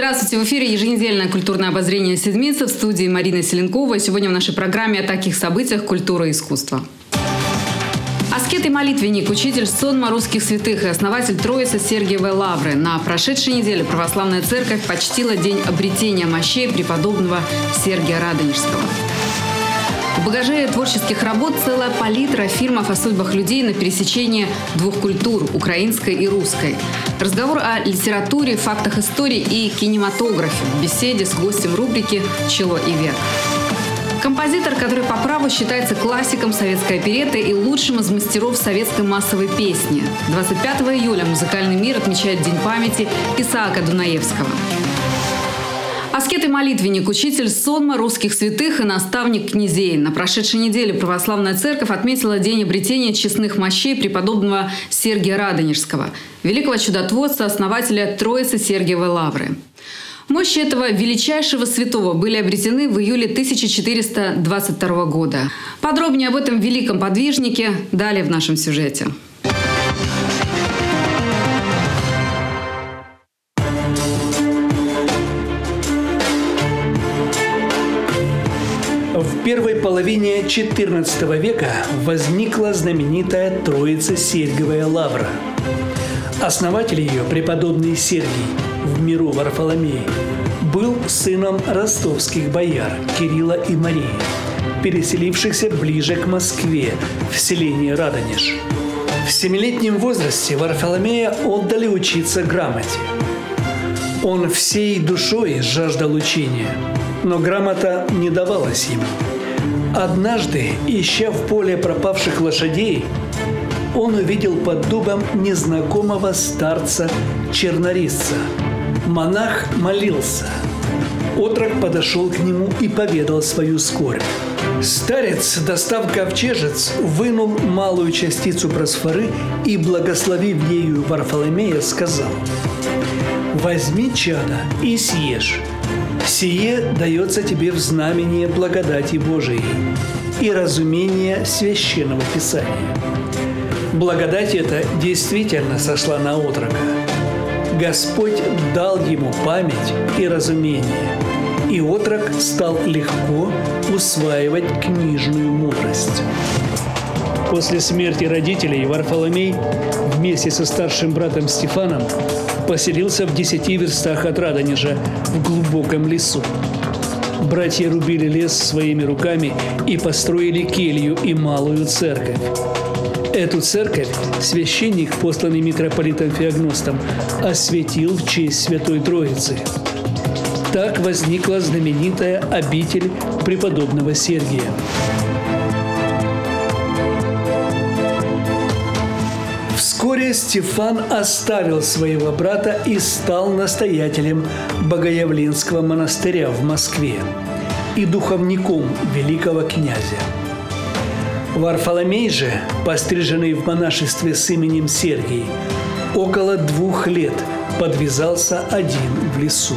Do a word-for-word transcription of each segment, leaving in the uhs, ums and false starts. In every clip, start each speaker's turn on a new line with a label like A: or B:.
A: Здравствуйте, в эфире еженедельное культурное обозрение «Седмица», в студии Марина Селенкова. Сегодня в нашей программе о таких событиях культуры и искусства. Аскет и молитвенник, учитель сонма русских святых и основатель Троицы Сергиевой Лавры. На прошедшей неделе Православная Церковь почтила день обретения мощей преподобного Сергия Радонежского. В багаже творческих работ целая палитра фильмов о судьбах людей на пересечении двух культур – украинской и русской. Разговор о литературе, фактах истории и кинематографе в беседе с гостем рубрики «Чело и век». Композитор, который по праву считается классиком советской оперетты и лучшим из мастеров советской массовой песни. двадцать пятого июля музыкальный мир отмечает День памяти Исаака Дунаевского. Аскет и молитвенник, учитель сонма русских святых и наставник князей. На прошедшей неделе Православная Церковь отметила день обретения честных мощей преподобного Сергия Радонежского, великого чудотворца, основателя Троицы Сергиевой Лавры. Мощи этого величайшего святого были обретены в июле тысяча четыреста двадцать второго года. Подробнее об этом великом подвижнике далее в нашем сюжете.
B: В первой половине четырнадцатого века возникла знаменитая Троица Сергиевая Лавра. Основатель ее, преподобный Сергий, в миру Варфоломей, был сыном ростовских бояр Кирилла и Марии, переселившихся ближе к Москве, в селение Радонеж. В семилетнем возрасте Варфоломея отдали учиться грамоте. Он всей душой жаждал учения, но грамота не давалась ему. Однажды, ища в поле пропавших лошадей, он увидел под дубом незнакомого старца-чернорисца. Монах молился. Отрок подошел к нему и поведал свою скорбь. Старец, достав ковчежец, вынул малую частицу просфоры и, благословив ею Варфоломея, сказал: «Возьми, чадо, и съешь. Сие дается тебе в знамение благодати Божией и разумения священного Писания». Благодать эта действительно сошла на отрока. Господь дал ему память и разумение, и отрок стал легко усваивать книжную мудрость. После смерти родителей Варфоломей вместе со старшим братом Стефаном поселился в десяти верстах от Радонежа в глубоком лесу. Братья рубили лес своими руками и построили келью и малую церковь. Эту церковь священник, посланный митрополитом Феогностом, осветил в честь Святой Троицы. Так возникла знаменитая обитель преподобного Сергия. Вскоре Стефан оставил своего брата и стал настоятелем Богоявленского монастыря в Москве и духовником великого князя. Варфоломей же, постриженный в монашестве с именем Сергий, около двух лет подвязался один в лесу.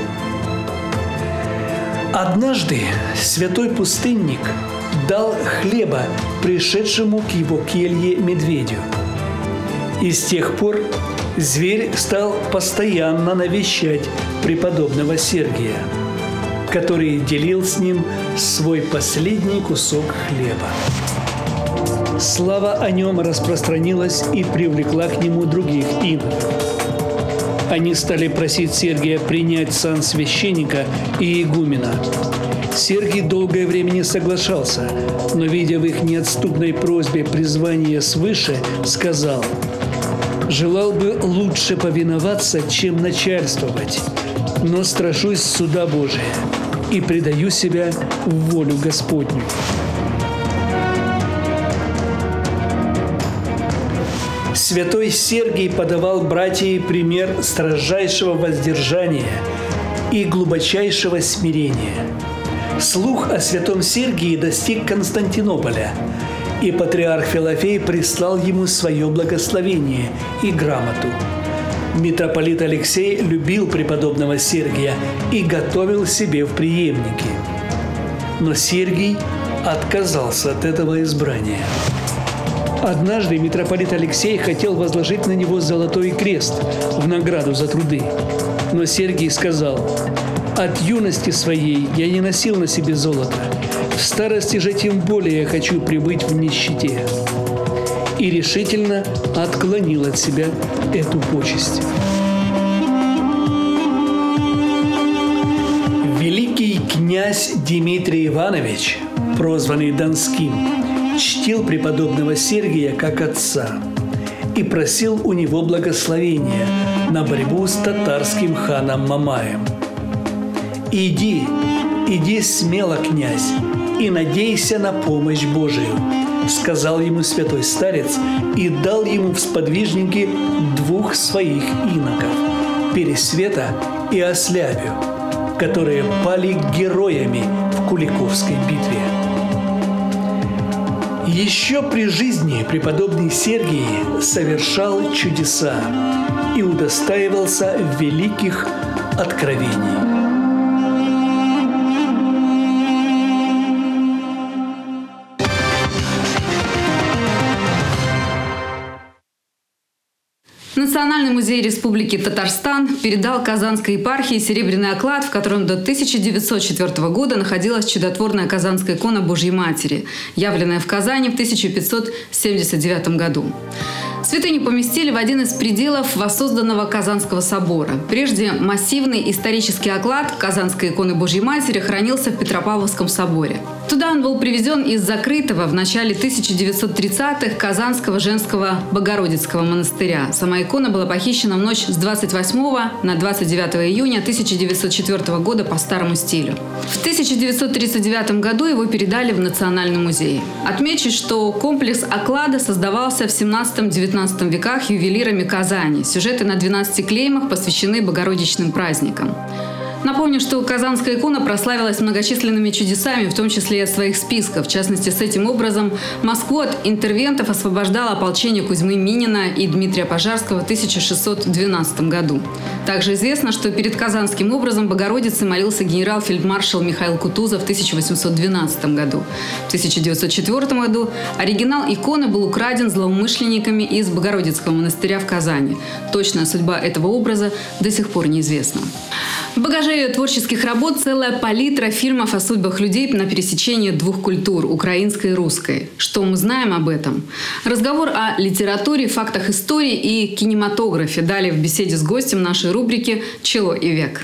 B: Однажды святой пустынник дал хлеба пришедшему к его келье медведю. И с тех пор зверь стал постоянно навещать преподобного Сергия, который делил с ним свой последний кусок хлеба. Слава о нем распространилась и привлекла к нему других иноков. Они стали просить Сергия принять сан священника и игумена. Сергий долгое время не соглашался, но, видя в их неотступной просьбе призвание свыше, сказал: «Желал бы лучше повиноваться, чем начальствовать, но страшусь суда Божия и предаю себя в волю Господню». Святой Сергий подавал братьям пример строжайшего воздержания и глубочайшего смирения. Слух о святом Сергии достиг Константинополя, и патриарх Филофей прислал ему свое благословение и грамоту. Митрополит Алексей любил преподобного Сергия и готовил себе в преемники. Но Сергий отказался от этого избрания. Однажды митрополит Алексей хотел возложить на него золотой крест в награду за труды. Но Сергий сказал: «От юности своей я не носил на себе золото. В старости же тем более я хочу пребыть в нищете». И решительно отклонил от себя эту почесть. Великий князь Дмитрий Иванович, прозванный Донским, чтил преподобного Сергия как отца и просил у него благословения на борьбу с татарским ханом Мамаем. «Иди, иди смело, князь, и надейся на помощь Божию», сказал ему святой старец и дал ему в сподвижники двух своих иноков – Пересвета и Ослябию, которые пали героями в Куликовской битве. Еще при жизни преподобный Сергий совершал чудеса и удостаивался великих откровений.
A: Национальный музей Республики Татарстан передал Казанской епархии серебряный оклад, в котором до тысяча девятьсот четвёртого года находилась чудотворная казанская икона Божьей Матери, явленная в Казани в тысяча пятьсот семьдесят девятом году. Святыню поместили в один из пределов воссозданного Казанского собора. Прежде массивный исторический оклад Казанской иконы Божьей Матери хранился в Петропавловском соборе. Туда он был привезен из закрытого в начале тысяча девятьсот тридцатых Казанского женского Богородицкого монастыря. Сама икона была похищена в ночь с двадцать восьмого на двадцать девятое июня тысяча девятьсот четвёртого года по старому стилю. В тысяча девятьсот тридцать девятом году его передали в Национальный музей. Отмечу, что комплекс оклада создавался в семнадцатом-девятнадцатом веках ювелирами Казани. Сюжеты на двенадцати клеймах посвящены богородичным праздникам. Напомню, что Казанская икона прославилась многочисленными чудесами, в том числе и от своих списков. В частности, с этим образом Москву от интервентов освобождало ополчение Кузьмы Минина и Дмитрия Пожарского в тысяча шестьсот двенадцатом году. Также известно, что перед Казанским образом Богородицы молился генерал-фельдмаршал Михаил Кутузов в тысяча восемьсот двенадцатом году. В тысяча девятьсот четвёртом году оригинал иконы был украден злоумышленниками из Богородицкого монастыря в Казани. Точная судьба этого образа до сих пор неизвестна. В багаже ее творческих работ целая палитра фильмов о судьбах людей на пересечении двух культур – украинской и русской. Что мы знаем об этом? Разговор о литературе, фактах истории и кинематографе. Далее в беседе с гостем нашей рубрики «Чело и век».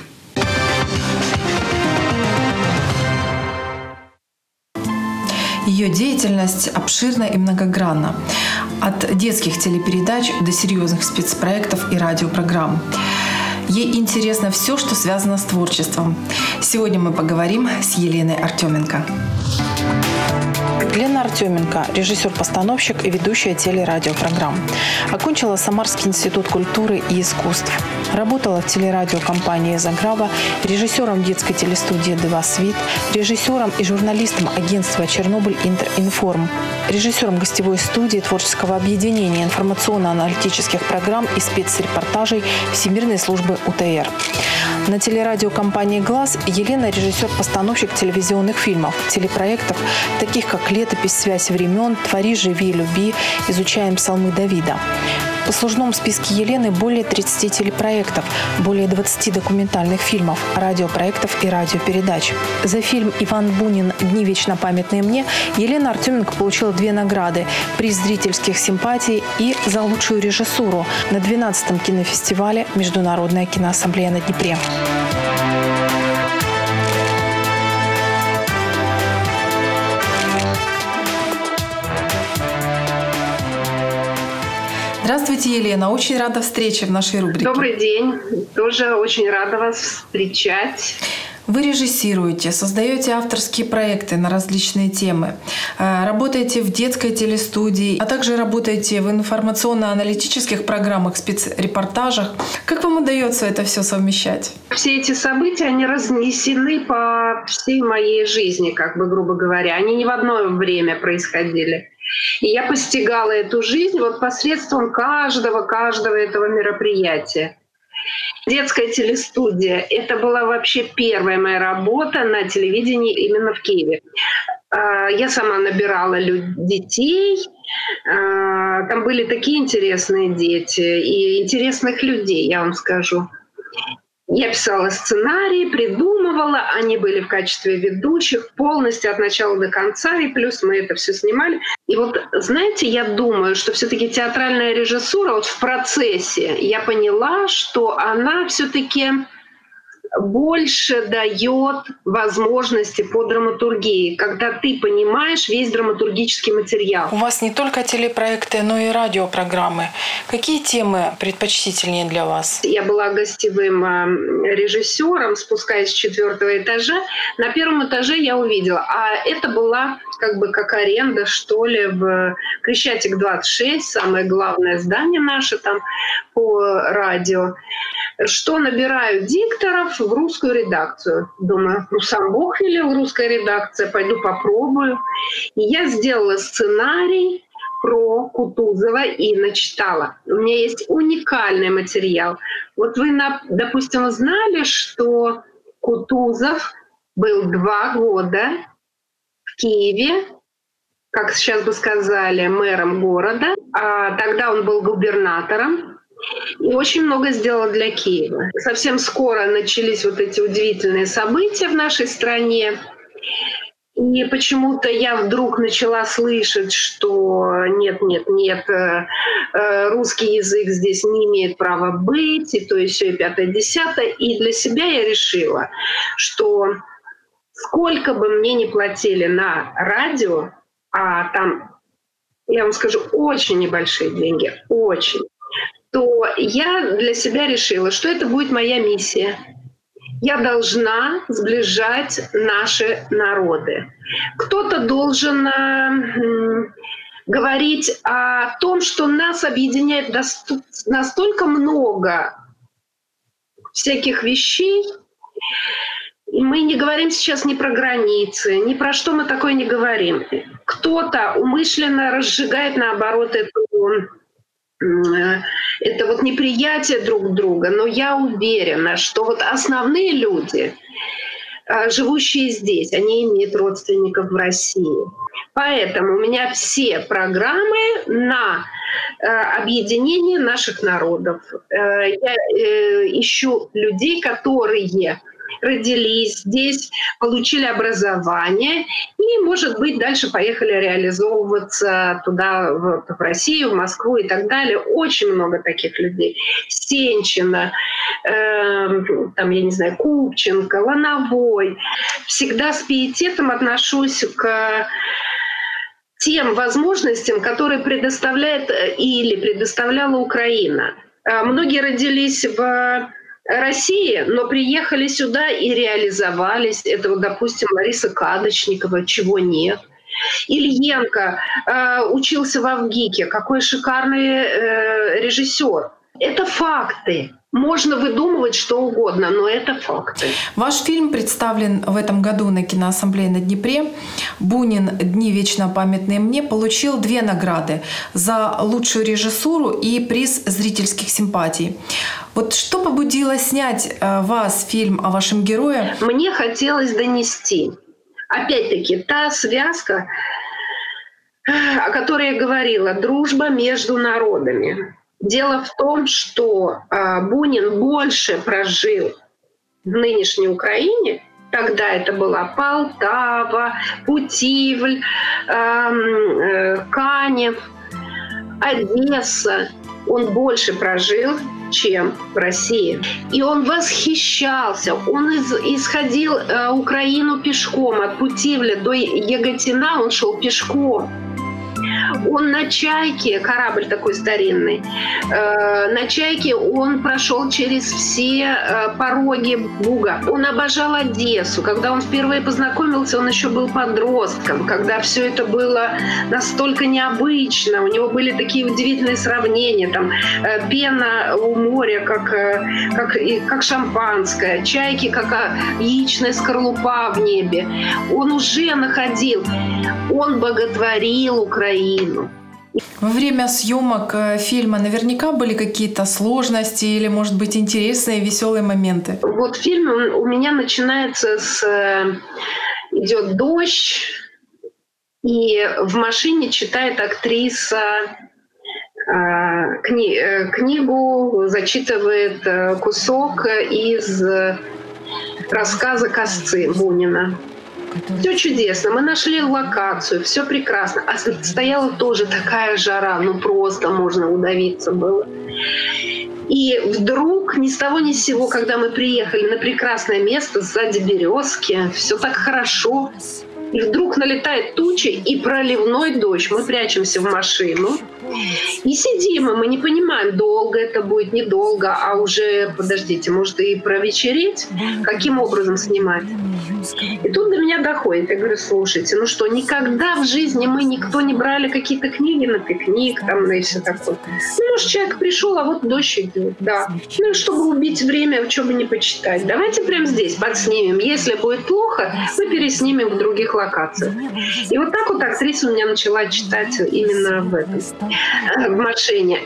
C: Ее деятельность обширна и многогранна. От детских телепередач до серьезных спецпроектов и радиопрограмм. Ей интересно все, что связано с творчеством. Сегодня мы поговорим с Еленой Артеменко.
D: Лена Артеменко – режиссер-постановщик и ведущая телерадиопрограмм. Окончила Самарский институт культуры и искусств. Работала в телерадиокомпании «Заграва», режиссером детской телестудии «Девасвит», режиссером и журналистом агентства «Чернобыль Интеринформ», режиссером гостевой студии творческого объединения информационно-аналитических программ и спецрепортажей Всемирной службы УТР. На телерадиокомпании «Глаз» Елена – режиссер-постановщик телевизионных фильмов, телепроектов, таких как «Летопись. Связь времен», «Твори, живи, люби», «Изучаем псалмы Давида». В послужном списке Елены более тридцати телепроектов, более двадцати документальных фильмов, радиопроектов и радиопередач. За фильм «Иван Бунин. Дни вечно памятные мне» Елена Артеменко получила две награды – приз зрительских симпатий и за лучшую режиссуру на двенадцатом кинофестивале «Международная киноассамблея на Днепре».
C: Здравствуйте, Елена. Очень рада встрече в нашей рубрике.
E: Добрый день. Тоже очень рада вас встречать.
C: Вы режиссируете, создаете авторские проекты на различные темы, работаете в детской телестудии, а также работаете в информационно-аналитических программах, спецрепортажах. Как вам удается это все совмещать?
E: Все эти события, они разнесены по всей моей жизни, как бы грубо говоря. Они не в одно время происходили. И я постигала эту жизнь вот посредством каждого, каждого этого мероприятия. Детская телестудия — это была вообще первая моя работа на телевидении именно в Киеве. Я сама набирала детей, там были такие интересные дети и интересных людей, я вам скажу. Я писала сценарии, придумывала, они были в качестве ведущих полностью от начала до конца, и плюс мы это все снимали. И вот, знаете, я думаю, что все-таки театральная режиссура вот в процессе я поняла, что она все-таки больше дает возможности по драматургии, когда ты понимаешь весь драматургический материал.
D: У вас не только телепроекты, но и радиопрограммы. Какие темы предпочтительнее для вас?
E: Я была гостевым режиссером, спускаясь с четвертого этажа. На первом этаже я увидела, а это была как бы как аренда, что ли, в Крещатик двадцать шесть, самое главное здание наше там по радио, что набирают дикторов в русскую редакцию. Думаю, ну сам Бог велел, русская редакция, пойду попробую. И я сделала сценарий про Кутузова и начитала. У меня есть уникальный материал. Вот вы, допустим, знали, что Кутузов был два года в Киеве, как сейчас бы сказали, мэром города, а тогда он был губернатором. И очень много сделал для Киева. Совсем скоро начались вот эти удивительные события в нашей стране. И почему-то я вдруг начала слышать, что нет, нет, нет, русский язык здесь не имеет права быть, и то, и всё, и пятое, десятое. И для себя я решила, что сколько бы мне ни платили на радио, а там, я вам скажу, очень небольшие деньги, очень, то я для себя решила, что это будет моя миссия. Я должна сближать наши народы. Кто-то должен э, говорить о том, что нас объединяет настолько много всяких вещей. И мы не говорим сейчас ни про границы, ни про что мы такое не говорим. Кто-то умышленно разжигает, наоборот, эту... это вот неприятие друг друга, но я уверена, что вот основные люди, живущие здесь, они имеют родственников в России. Поэтому у меня все программы на объединение наших народов. Я ищу людей, которые родились здесь, получили образование и, может быть, дальше поехали реализовываться туда, в, в Россию, в Москву и так далее. Очень много таких людей. Сенчина, э, там, я не знаю, Купченко, Лановой. Всегда с пиететом отношусь к тем возможностям, которые предоставляет или предоставляла Украина. Многие родились в России, но приехали сюда и реализовались. Это, вот, допустим, Лариса Кадочникова, чего нет. Ильенко э, учился в АВГИКе. Какой шикарный э, режиссер. Это факты. Можно выдумывать что угодно, но это факты.
C: Ваш фильм представлен в этом году на киноассамблее на Днепре. «Бунин. Дни вечно памятные мне» получил две награды за лучшую режиссуру и приз зрительских симпатий. Вот что побудило снять вас фильм о вашем герое?
E: Мне хотелось донести. Опять-таки, та связка, о которой я говорила, дружба между народами. Дело в том, что э, Бунин больше прожил в нынешней Украине. Тогда это была Полтава, Путивль, э, э, Канев, Одесса. Он больше прожил, чем в России. И он восхищался. Он из, исходил э, Украину пешком. От Путивля до Яготина он шел пешком. Он на «Чайке», корабль такой старинный, э, на «Чайке» он прошел через все э, пороги Буга. Он обожал Одессу. Когда он впервые познакомился, он еще был подростком, когда все это было настолько необычно. У него были такие удивительные сравнения. Там, э, пена у моря, как, э, как, и, как шампанское, чайки, как э, яичная скорлупа в небе. Он уже находил, он боготворил Украину.
C: Во время съемок фильма наверняка были какие-то сложности или, может быть, интересные, веселые моменты?
E: Вот фильм у меня начинается с... Идет дождь, и в машине читает актриса кни- книгу, зачитывает кусок из рассказа «Косцы» Бунина. Все чудесно. Мы нашли локацию, все прекрасно. А стояла тоже такая жара, ну просто можно удавиться было. И вдруг, ни с того ни с сего, когда мы приехали на прекрасное место, сзади березки, все так хорошо, и вдруг налетает туча и проливной дождь. Мы прячемся в машину и сидим, и мы не понимаем, долго это будет, недолго, а уже, подождите, может и провечереть? Каким образом снимать? И тут до меня доходит. Я говорю, слушайте, ну что, никогда в жизни мы никто не брали какие-то книги на пикник, там, и все такое. Ну, может, человек пришел, а вот дождь идет, да. Ну, чтобы убить время, что бы не почитать. Давайте прямо здесь подснимем. Если будет плохо, мы переснимем в других локациях. И вот так вот актриса у меня начала читать именно в этом, в машине.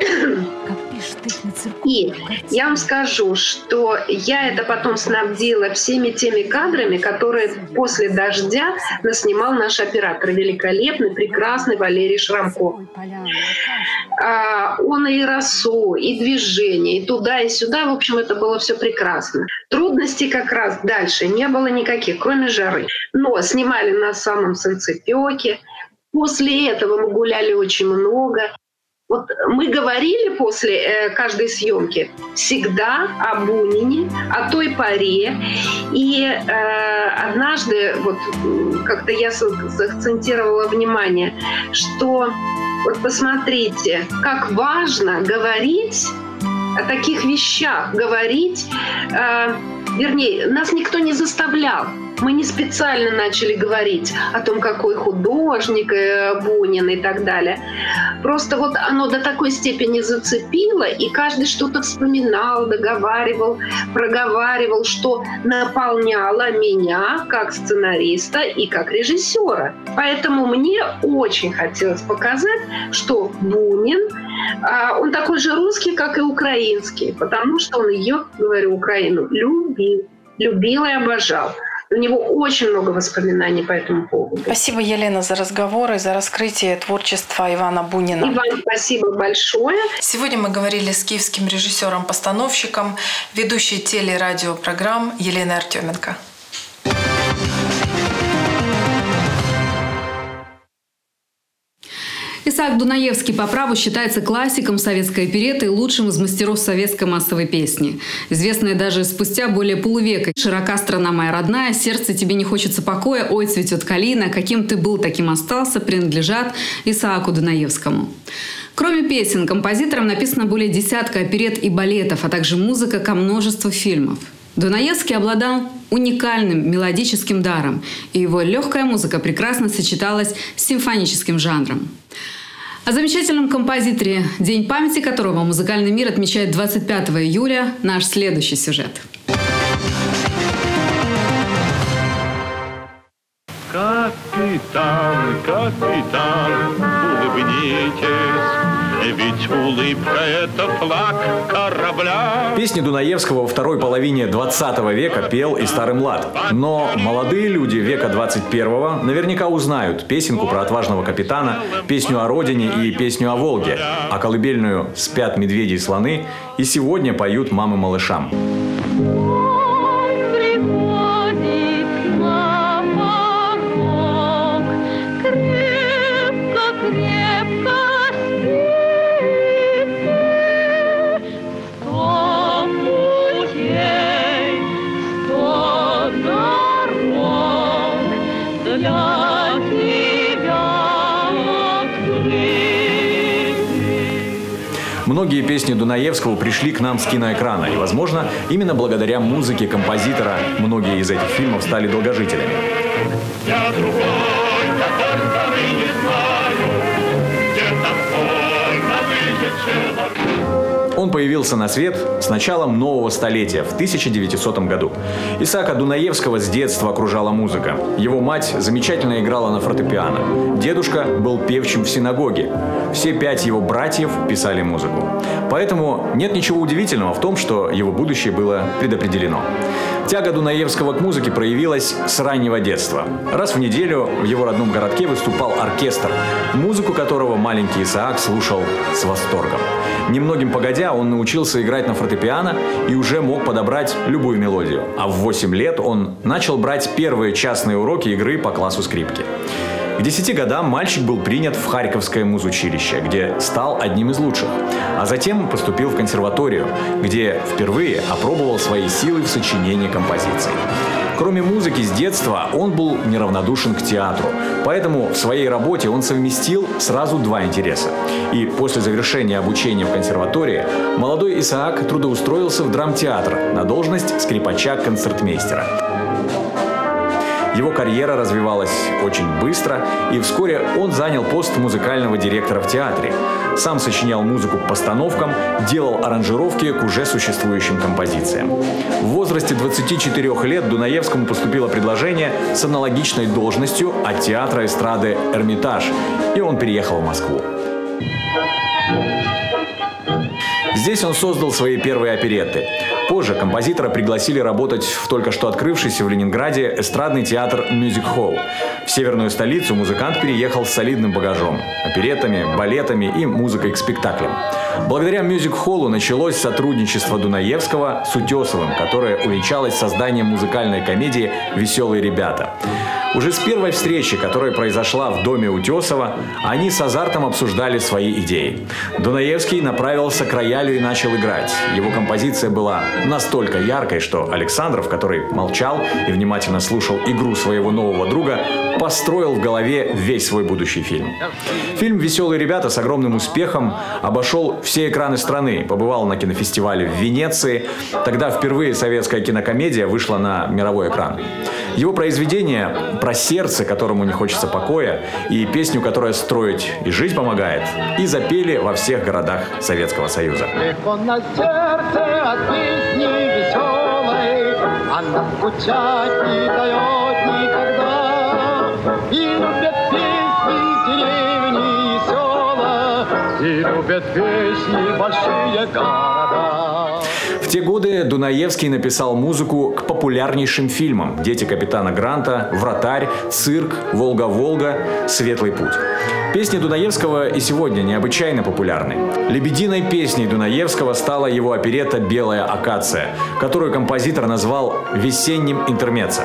E: И я вам скажу, что я это потом снабдила всеми теми кадрами, которые после «Дождя» наснимал наш оператор, великолепный, прекрасный Валерий Шрамко. А, он и росу, и движение, и туда, и сюда. В общем, это было все прекрасно. Трудностей как раз дальше не было никаких, кроме жары. Но снимали на самом солнцепёке. После этого мы гуляли очень много. Вот мы говорили после э, каждой съемки всегда о Бунине, о той поре. И э, однажды вот как-то я сакцентировала внимание, что вот посмотрите, как важно говорить о таких вещах, говорить, э, вернее, нас никто не заставлял. Мы не специально начали говорить о том, какой художник Бунин и так далее. Просто вот оно до такой степени зацепило, и каждый что-то вспоминал, договаривал, проговаривал, что наполняло меня как сценариста и как режиссера. Поэтому мне очень хотелось показать, что Бунин, он такой же русский, как и украинский, потому что он ее, говорю, Украину, любил, любил и обожал. У него очень много воспоминаний по этому поводу.
D: Спасибо, Елена, за разговор и за раскрытие творчества Ивана Бунина.
E: И вам спасибо большое.
C: Сегодня мы говорили с киевским режиссером-постановщиком, ведущей телерадиопрограмм Еленой Артеменко.
A: Исаак Дунаевский по праву считается классиком советской оперетты и лучшим из мастеров советской массовой песни. Известная даже спустя более полувека. «Широка страна моя родная», «Сердце тебе не хочется покоя», «Ой, цветет калина», «Каким ты был, таким остался» принадлежат Исааку Дунаевскому. Кроме песен, композитором написано более десятка оперет и балетов, а также музыка ко множеству фильмов. Дунаевский обладал уникальным мелодическим даром, и его легкая музыка прекрасно сочеталась с симфоническим жанром. О замечательном композиторе, день памяти которого музыкальный мир отмечает двадцать пятого июля, наш следующий сюжет.
F: Капитан, капитан, улыбнитесь, ведь улыбка – это флаг корабля.
G: Песни Дунаевского во второй половине двадцатого века пел и старый млад. Но молодые люди века двадцать первого наверняка узнают песенку про отважного капитана, песню о родине и песню о Волге, а колыбельную «Спят медведи и слоны» и сегодня поют мамы малышам. Многие песни Дунаевского пришли к нам с киноэкрана, и, возможно, именно благодаря музыке композитора многие из этих фильмов стали долгожителями. Я другой, такой старый не знаю, где там Он появился на свет с началом нового столетия, в тысяча девятисотом году. Исаака Дунаевского с детства окружала музыка. Его мать замечательно играла на фортепиано. Дедушка был певчим в синагоге. Все пять его братьев писали музыку. Поэтому нет ничего удивительного в том, что его будущее было предопределено. Тяга Дунаевского к музыке проявилась с раннего детства. Раз в неделю в его родном городке выступал оркестр, музыку которого маленький Исаак слушал с восторгом. Немногим погодя, он научился играть на фортепиано и уже мог подобрать любую мелодию. А в восемь лет он начал брать первые частные уроки игры по классу скрипки. К десяти годам мальчик был принят в Харьковское музучилище, где стал одним из лучших. А затем поступил в консерваторию, где впервые опробовал свои силы в сочинении композиций. Кроме музыки с детства, он был неравнодушен к театру. Поэтому в своей работе он совместил сразу два интереса. И после завершения обучения в консерватории молодой Исаак трудоустроился в драмтеатр на должность скрипача-концертмейстера. Его карьера развивалась очень быстро, и вскоре он занял пост музыкального директора в театре. Сам сочинял музыку к постановкам, делал аранжировки к уже существующим композициям. В возрасте двадцати четырёх лет Дунаевскому поступило предложение с аналогичной должностью от театра эстрады «Эрмитаж», и он переехал в Москву. Здесь он создал свои первые оперетты. Позже композитора пригласили работать в только что открывшийся в Ленинграде эстрадный театр «Мюзик Холл». В северную столицу музыкант переехал с солидным багажом – опереттами, балетами и музыкой к спектаклям. Благодаря «Мюзик Холлу» началось сотрудничество Дунаевского с Утесовым, которое увенчалось созданием музыкальной комедии «Веселые ребята». Уже с первой встречи, которая произошла в доме Утесова, они с азартом обсуждали свои идеи. Дунаевский направился к роялю и начал играть. Его композиция была настолько яркой, что Александров, который молчал и внимательно слушал игру своего нового друга, построил в голове весь свой будущий фильм. Фильм «Веселые ребята» с огромным успехом обошел все экраны страны, побывал на кинофестивале в Венеции. Тогда впервые советская кинокомедия вышла на мировой экран. Его произведение про сердце, которому не хочется покоя, и песню, которая строить и жить помогает, и запели во всех городах Советского Союза.
H: На сердце от песни веселой, она скучать не дает никогда. И любят песни деревни и села, и любят песни большие города.
G: В те годы Дунаевский написал музыку к популярнейшим фильмам «Дети капитана Гранта», «Вратарь», «Цирк», «Волга-Волга», «Светлый путь». Песни Дунаевского и сегодня необычайно популярны. Лебединой песней Дунаевского стала его оперетта «Белая акация», которую композитор назвал «весенним интермеццо».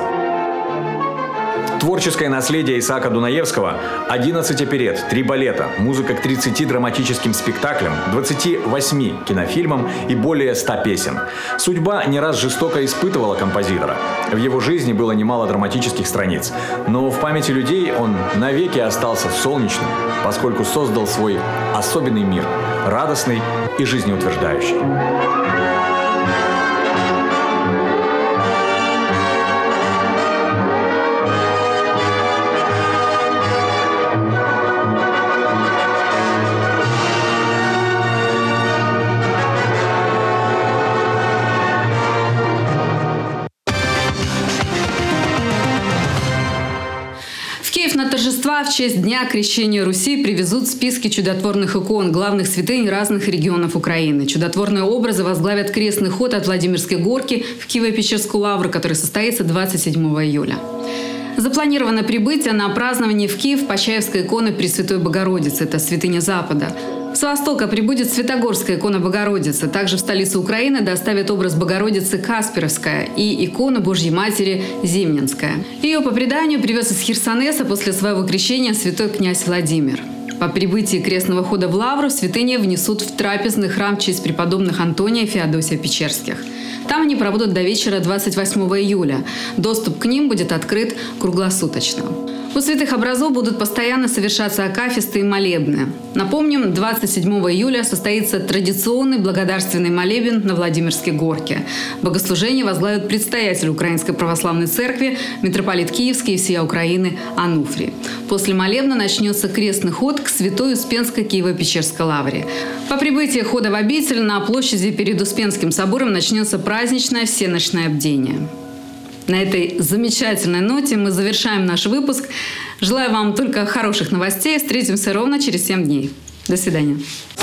G: Творческое наследие Исаака Дунаевского – одиннадцать оперет, три балета, музыка к тридцати драматическим спектаклям, двадцати восьми кинофильмам и более ста песен. Судьба не раз жестоко испытывала композитора. В его жизни было немало драматических страниц, но в памяти людей он навеки остался солнечным, поскольку создал свой особенный мир, радостный и жизнеутверждающий.
A: На торжества в честь Дня Крещения Руси привезут списки чудотворных икон главных святынь разных регионов Украины. Чудотворные образы возглавят крестный ход от Владимирской горки в Киево-Печерскую лавру, который состоится двадцать седьмого июля. Запланировано прибытие на празднование в Киев Почаевской иконы Пресвятой Богородицы. Это святыня Запада. С востока прибудет Святогорская икона Богородицы. Также в столицу Украины доставят образ Богородицы Касперовская и икону Божьей Матери Зимненская. Ее по преданию привез из Херсонеса после своего крещения святой князь Владимир. По прибытии крестного хода в лавру святыни внесут в трапезный храм в честь преподобных Антония и Феодосия Печерских. Там они пробудут до вечера двадцать восьмого июля. Доступ к ним будет открыт круглосуточно. У святых образов будут постоянно совершаться акафисты и молебны. Напомним, двадцать седьмого июля состоится традиционный благодарственный молебен на Владимирской горке. Богослужение возглавит предстоятель Украинской православной церкви, митрополит Киевский и всея Украины Ануфрий. После молебна начнется крестный ход к Святой Успенской Киево-Печерской лавре. По прибытии хода в обитель на площади перед Успенским собором начнется праздничное всеночное бдение. На этой замечательной ноте мы завершаем наш выпуск. Желаю вам только хороших новостей. Встретимся ровно через семь дней. До свидания.